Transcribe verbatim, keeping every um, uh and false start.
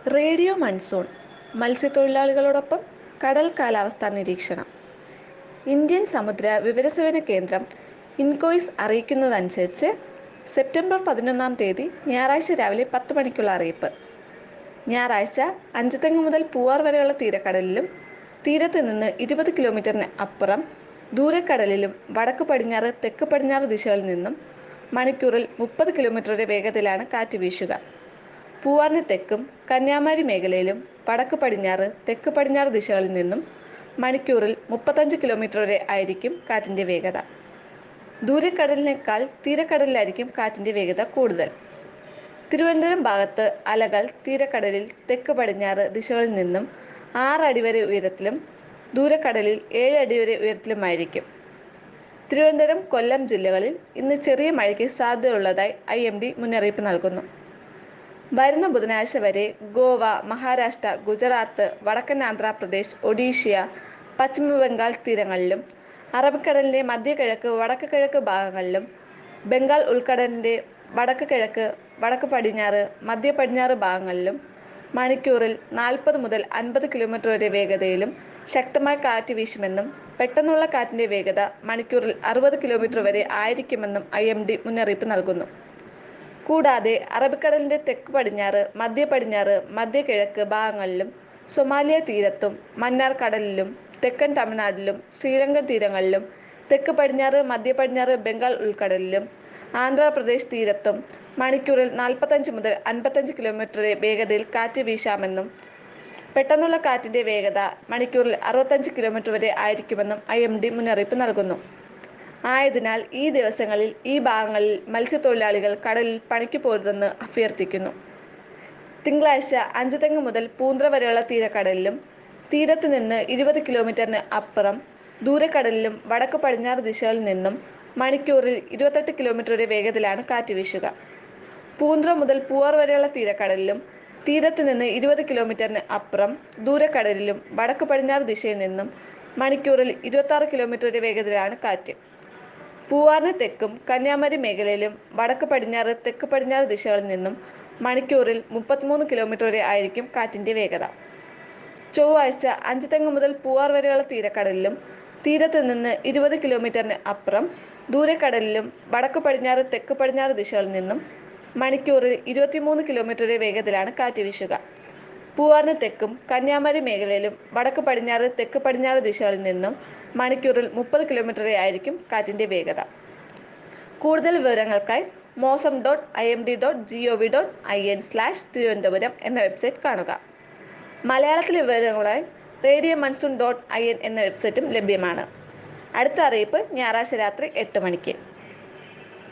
Radio monsoon മത്സ്യത്തൊഴിലാളികളോടൊപ്പം കടൽ കാലാവസ്ഥാ നിരീക്ഷണം. ഇന്ത്യൻ സമുദ്ര വിവരസേവന കേന്ദ്രം ഇൻകോയിസ് അറിയിക്കുന്നതനുസരിച്ച് സെപ്റ്റംബർ പതിനൊന്നാം തീയതി ഞായറാഴ്ച രാവിലെ പത്ത് മണിക്കുള്ള അറിയിപ്പ്. ഞായറാഴ്ച അഞ്ചുതെങ്ങ് മുതൽ പൂവാർ വരെയുള്ള തീരക്കടലിലും തീരത്ത് നിന്ന് ഇരുപത് കിലോമീറ്ററിന് അപ്പുറം ദൂരക്കടലിലും വടക്ക് പടിഞ്ഞാറ് തെക്ക് പടിഞ്ഞാറ് ദിശകളിൽ നിന്നും മണിക്കൂറിൽ മുപ്പത് കിലോമീറ്റർ വരെ വേഗതയിലാണ് കാറ്റ് വീശുക. പൂവാറിന് തെക്കും കന്യാകുമാരി മേഖലയിലും വടക്ക് പടിഞ്ഞാറ് തെക്ക് പടിഞ്ഞാറ് ദിശകളിൽ നിന്നും മണിക്കൂറിൽ മുപ്പത്തഞ്ച് കിലോമീറ്റർ വരെ ആയിരിക്കും കാറ്റിൻ്റെ വേഗത. ദൂരക്കടലിനേക്കാൾ തീരക്കടലിലായിരിക്കും കാറ്റിൻ്റെ വേഗത കൂടുതൽ. തിരുവനന്തപുരം ഭാഗത്ത് അലകൾ തീരക്കടലിൽ തെക്ക് പടിഞ്ഞാറ് ദിശകളിൽ നിന്നും ആറ് അടി വരെ ഉയരത്തിലും ദൂരക്കടലിൽ ഏഴ് അടി വരെ ഉയരത്തിലുമായിരിക്കും. തിരുവനന്തപുരം കൊല്ലം ജില്ലകളിൽ ഇന്ന് ചെറിയ മഴയ്ക്ക് സാധ്യതയുള്ളതായി ഐ എം ഡി മുന്നറിയിപ്പ് നൽകുന്നു. വരുന്ന ബുധനാഴ്ച വരെ ഗോവ, മഹാരാഷ്ട്ര, ഗുജറാത്ത്, വടക്കൻ ആന്ധ്രാപ്രദേശ്, ഒഡീഷ്യ, പശ്ചിമ ബംഗാൾ തീരങ്ങളിലും അറബിക്കടലിൻ്റെ മധ്യ കിഴക്ക് വടക്ക് കിഴക്ക് ഭാഗങ്ങളിലും ബംഗാൾ ഉൾക്കടലിൻ്റെ വടക്ക് കിഴക്ക് വടക്ക് പടിഞ്ഞാറ് മധ്യ പടിഞ്ഞാറ് ഭാഗങ്ങളിലും മണിക്കൂറിൽ നാൽപ്പത് മുതൽ അൻപത് കിലോമീറ്റർ വരെ വേഗതയിലും ശക്തമായ കാറ്റ് വീശുമെന്നും പെട്ടെന്നുള്ള കാറ്റിൻ്റെ വേഗത മണിക്കൂറിൽ അറുപത് കിലോമീറ്റർ വരെ ആയിരിക്കുമെന്നും ഐ എം ഡി മുന്നറിയിപ്പ് നൽകുന്നു. കൂടാതെ അറബിക്കടലിൻ്റെ തെക്ക് പടിഞ്ഞാറ് മധ്യ പടിഞ്ഞാറ് മധ്യ കിഴക്ക് ഭാഗങ്ങളിലും സൊമാലിയ തീരത്തും മന്നാർ കടലിലും തെക്കൻ തമിഴ്നാട്ടിലും ശ്രീലങ്കൻ തീരങ്ങളിലും തെക്ക് പടിഞ്ഞാറ് മധ്യ പടിഞ്ഞാറ് ബംഗാൾ ഉൾക്കടലിലും ആന്ധ്രാപ്രദേശ് തീരത്തും മണിക്കൂറിൽ നാൽപ്പത്തഞ്ച് മുതൽ അൻപത്തഞ്ച് കിലോമീറ്റർ വരെ വേഗതയിൽ കാറ്റ് വീശാമെന്നും പെട്ടെന്നുള്ള കാറ്റിൻ്റെ വേഗത മണിക്കൂറിൽ അറുപത്തഞ്ച് കിലോമീറ്റർ വരെ ആയിരിക്കുമെന്നും ഐ എം ഡി മുന്നറിയിപ്പ് നൽകുന്നു. ആയതിനാൽ ഈ ദിവസങ്ങളിൽ ഈ ഭാഗങ്ങളിൽ മത്സ്യത്തൊഴിലാളികൾ കടലിൽ പണിക്ക് പോരുതെന്ന് അഭ്യർത്ഥിക്കുന്നു. തിങ്കളാഴ്ച അഞ്ചുതെങ്ങ് മുതൽ പൂന്തുറ വരെയുള്ള തീരക്കടലിലും തീരത്ത് നിന്ന് ഇരുപത് കിലോമീറ്ററിന് അപ്പുറം ദൂരക്കടലിലും വടക്ക് പടിഞ്ഞാറ് ദിശകളിൽ നിന്നും മണിക്കൂറിൽ ഇരുപത്തെട്ട് കിലോമീറ്റർ വരെ വേഗത്തിലാണ് കാറ്റ് വീശുക. പൂന്തുറ മുതൽ പൂവാർ വരെയുള്ള തീരക്കടലിലും തീരത്ത് നിന്ന് ഇരുപത് കിലോമീറ്ററിന് അപ്പുറം ദൂരക്കടലിലും വടക്ക് പടിഞ്ഞാറ് ദിശയിൽ നിന്നും മണിക്കൂറിൽ ഇരുപത്തി ആറ് കിലോമീറ്റർ വരെ വേഗത്തിലാണ് കാറ്റ്. പൂവാറിന് തെക്കും കന്യാകുമാരി മേഖലയിലും വടക്ക് പടിഞ്ഞാറ് തെക്ക് പടിഞ്ഞാറ് ദിശകളിൽ നിന്നും മണിക്കൂറിൽ മുപ്പത്തിമൂന്ന് കിലോമീറ്റർ വരെ ആയിരിക്കും കാറ്റിൻ്റെ വേഗത. ചൊവ്വാഴ്ച അഞ്ചുതെങ്ങ് മുതൽ പൂവാർ വരെയുള്ള തീരക്കടലിലും തീരത്ത് നിന്ന് ഇരുപത് കിലോമീറ്ററിന് അപ്പുറം ദൂരക്കടലിലും വടക്ക് പടിഞ്ഞാറ് തെക്ക് പടിഞ്ഞാറ് ദിശകളിൽ നിന്നും മണിക്കൂറിൽ ഇരുപത്തിമൂന്ന് കിലോമീറ്റർ വരെ വേഗത്തിലാണ് കാറ്റ് വീശുക. പൂവാറിന് തെക്കും കന്യാകുമാരി മേഖലയിലും വടക്ക് പടിഞ്ഞാറ് തെക്ക് പടിഞ്ഞാറ് ദിശകളിൽ നിന്നും മണിക്കൂറിൽ മുപ്പത് കിലോമീറ്റർ വരെ ആയിരിക്കും കാറ്റിൻ്റെ വേഗത. കൂടുതൽ വിവരങ്ങൾക്കായി Mausam dot I M D dot G O V dot I N slash Thiruvananthapuram എന്ന വെബ്സൈറ്റ് കാണുക. മലയാളത്തിലെ വിവരങ്ങളായി radio monsoon dot I N എന്ന വെബ്സൈറ്റും ലഭ്യമാണ്. അടുത്ത അറിയിപ്പ് ഞായറാഴ്ച രാത്രി എട്ട് മണിക്ക്.